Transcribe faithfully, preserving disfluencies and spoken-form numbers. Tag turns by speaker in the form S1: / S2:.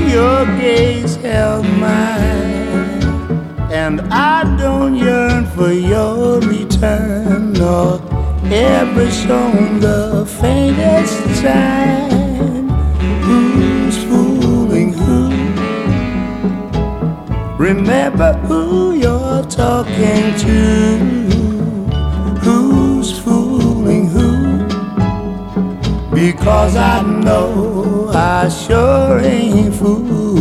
S1: your gaze held mine, and I don't yearn for your return, nor ever shown the faintest sign. Who's fooling who? Remember who you're talking to. Who's fooling who? Because I know I sure ain't fooled.